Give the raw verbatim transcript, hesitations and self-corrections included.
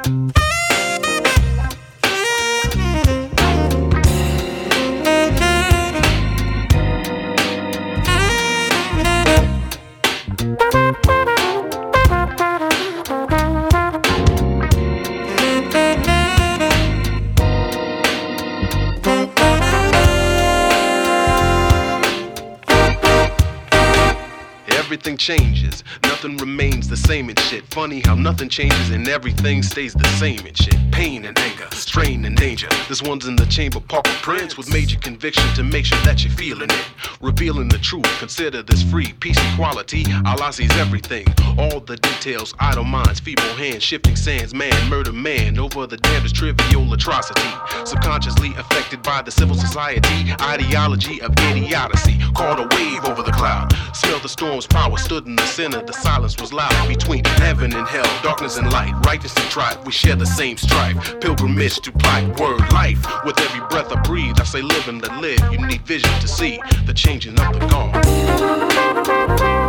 Everything changes, nothing remains the same and shit. Funny how nothing changes and everything stays the same and shit. Pain and anger, strain and danger. This one's in the chamber, Papa Prince, with major conviction to make sure that you're feeling it. Revealing the truth, consider this free. Peace, equality, Allah sees everything. All the details, idle minds, feeble hands, shifting sands, man, murder man, over the damnedest trivial atrocity. Subconsciously affected by the civil society, ideology of idiocy. Caught a wave over the cloud, smelled the storm's power, stood in the center, the silence was loud. Between heaven and hell, darkness and light, righteous and tribe, we share the same strife. Pilgrimage to plight, word life. With every breath I breathe, I say live and let live. You need vision to see the changing of the guard.